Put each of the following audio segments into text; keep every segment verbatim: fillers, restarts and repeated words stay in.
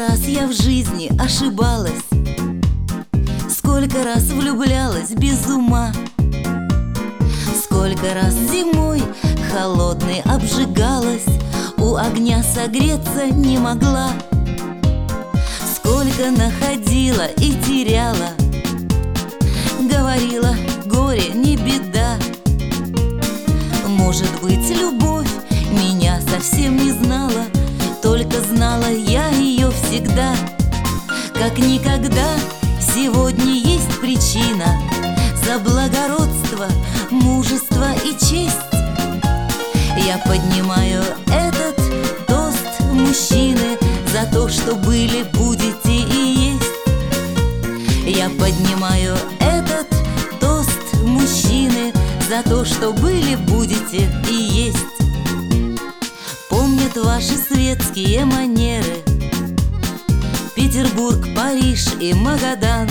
раз я в жизни ошибалась, сколько раз влюблялась без ума, сколько раз зимой холодной обжигалась, у огня согреться не могла, сколько находила и теряла, говорила: горе не беда. Может быть, любовь меня совсем не знала, только знала я ее всегда. Как никогда сегодня есть причина за благородство, мужество и честь. Я поднимаю этот тост, мужчины, за то, что были, будете и есть. Я поднимаю этот тост, мужчины, за то, что были, будете и есть. Помнят ваши светские манеры Петербург, Париж и Магадан.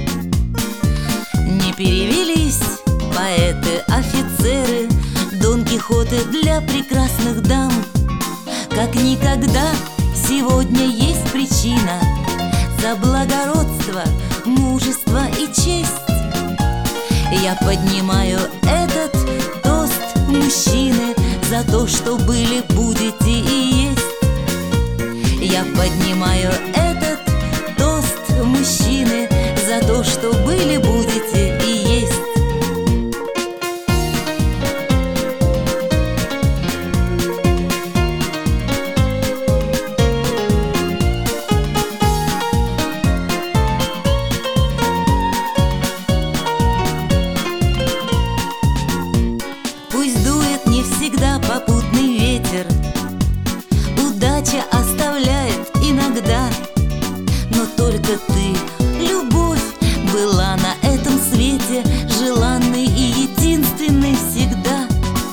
Не перевелись поэты, офицеры, Дон Кихоты для прекрасных дам. Как никогда сегодня есть причина за благородство, мужество и честь. Я поднимаю этот тост, мужчины, за то, что были, будете и есть. Я поднимаю этот тост, мужчины, за то, что были, будете и есть. Пусть дует не всегда попутный ветер, удача оставляет иногда, но только ты, любовь, была на этом свете желанной и единственной всегда.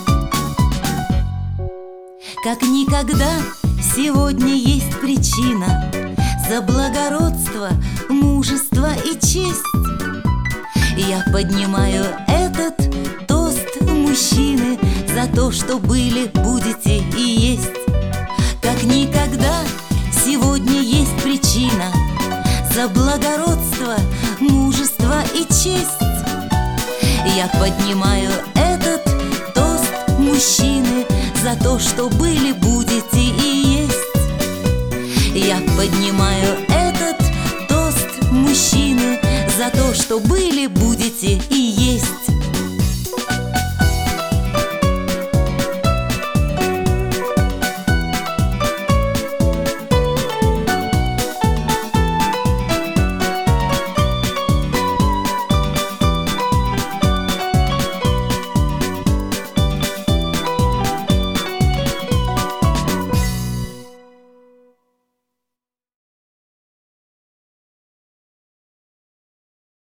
Как никогда сегодня есть причина за благородство, мужество и честь. Я поднимаю этот тост, мужчины, за то, что были, будете и есть. Как никогда сегодня есть причина за благородство, мужество и честь. Я поднимаю этот тост, мужчины, за то, что были, будете и есть. Я поднимаю этот тост, мужчины, за то, что были, будете и есть.